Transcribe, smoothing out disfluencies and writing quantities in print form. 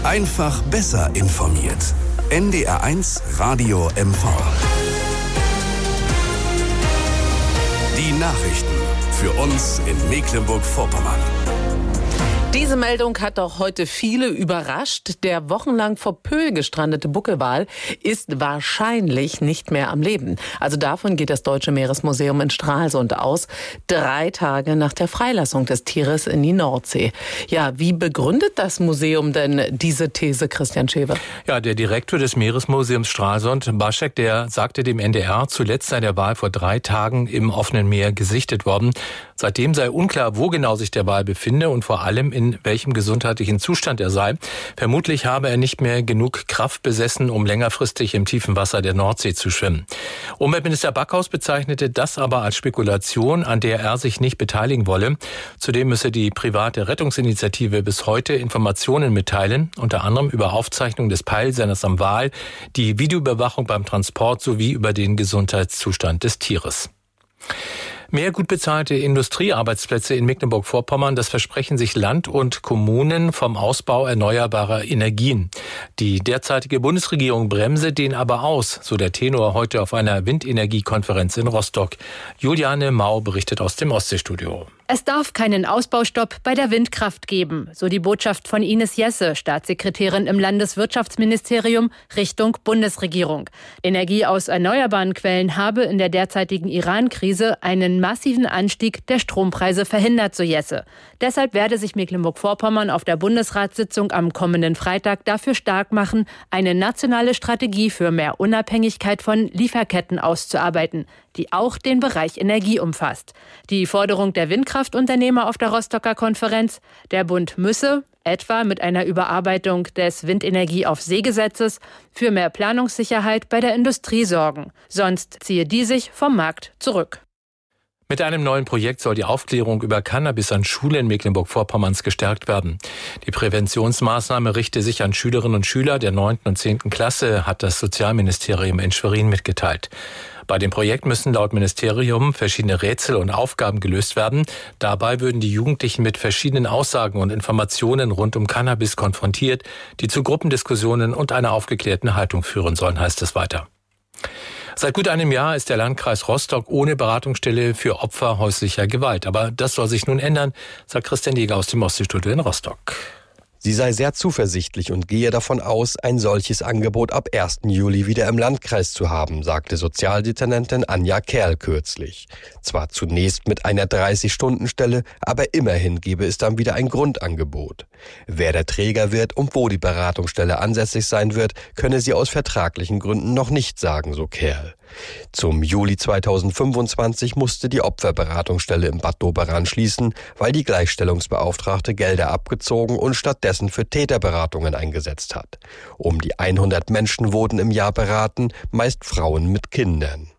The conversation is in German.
Einfach besser informiert. NDR1 Radio MV. Die Nachrichten für uns in Mecklenburg-Vorpommern. Diese Meldung hat auch heute viele überrascht. Der wochenlang vor Pöhl gestrandete Buckelwal ist wahrscheinlich nicht mehr am Leben. Also davon geht das Deutsche Meeresmuseum in Stralsund aus, 3 Tage nach der Freilassung des Tieres in die Nordsee. Ja, wie begründet das Museum denn diese These, Christian Schewe? Ja, der Direktor des Meeresmuseums Stralsund, Baschek, der sagte dem NDR, zuletzt sei der Wal vor 3 Tagen im offenen Meer gesichtet worden. Seitdem sei unklar, wo genau sich der Wal befinde und vor allem in welchem gesundheitlichen Zustand er sei. Vermutlich habe er nicht mehr genug Kraft besessen, um längerfristig im tiefen Wasser der Nordsee zu schwimmen. Umweltminister Backhaus bezeichnete das aber als Spekulation, an der er sich nicht beteiligen wolle. Zudem müsse die private Rettungsinitiative bis heute Informationen mitteilen, unter anderem über Aufzeichnung des Peilsenders am Wal, die Videoüberwachung beim Transport sowie über den Gesundheitszustand des Tieres. Mehr gut bezahlte Industriearbeitsplätze in Mecklenburg-Vorpommern, das versprechen sich Land und Kommunen vom Ausbau erneuerbarer Energien. Die derzeitige Bundesregierung bremse den aber aus, so der Tenor heute auf einer Windenergiekonferenz in Rostock. Juliane Mau berichtet aus dem Ostseestudio. Es darf keinen Ausbaustopp bei der Windkraft geben, so die Botschaft von Ines Jesse, Staatssekretärin im Landeswirtschaftsministerium, Richtung Bundesregierung. Energie aus erneuerbaren Quellen habe in der derzeitigen Iran-Krise einen massiven Anstieg der Strompreise verhindert, so Jesse. Deshalb werde sich Mecklenburg-Vorpommern auf der Bundesratssitzung am kommenden Freitag dafür stark machen, eine nationale Strategie für mehr Unabhängigkeit von Lieferketten auszuarbeiten, die auch den Bereich Energie umfasst. Die Forderung der Windkraftunternehmer auf der Rostocker Konferenz: Der Bund müsse, etwa mit einer Überarbeitung des Windenergie-auf-See-Gesetzes, für mehr Planungssicherheit bei der Industrie sorgen. Sonst ziehe die sich vom Markt zurück. Mit einem neuen Projekt soll die Aufklärung über Cannabis an Schulen Mecklenburg-Vorpommerns gestärkt werden. Die Präventionsmaßnahme richte sich an Schülerinnen und Schüler der 9. und 10. Klasse, hat das Sozialministerium in Schwerin mitgeteilt. Bei dem Projekt müssen laut Ministerium verschiedene Rätsel und Aufgaben gelöst werden. Dabei würden die Jugendlichen mit verschiedenen Aussagen und Informationen rund um Cannabis konfrontiert, die zu Gruppendiskussionen und einer aufgeklärten Haltung führen sollen, heißt es weiter. Seit gut einem Jahr ist der Landkreis Rostock ohne Beratungsstelle für Opfer häuslicher Gewalt. Aber das soll sich nun ändern, sagt Christian Jäger aus dem Ostseestudio in Rostock. Sie sei sehr zuversichtlich und gehe davon aus, ein solches Angebot ab 1. Juli wieder im Landkreis zu haben, sagte Sozialdezernentin Anja Kerl kürzlich. Zwar zunächst mit einer 30-Stunden-Stelle, aber immerhin gebe es dann wieder ein Grundangebot. Wer der Träger wird und wo die Beratungsstelle ansässig sein wird, könne sie aus vertraglichen Gründen noch nicht sagen, so Kerl. Zum Juli 2025 musste die Opferberatungsstelle in Bad Doberan schließen, weil die Gleichstellungsbeauftragte Gelder abgezogen und stattdessen für Täterberatungen eingesetzt hat. Um die 100 Menschen wurden im Jahr beraten, meist Frauen mit Kindern.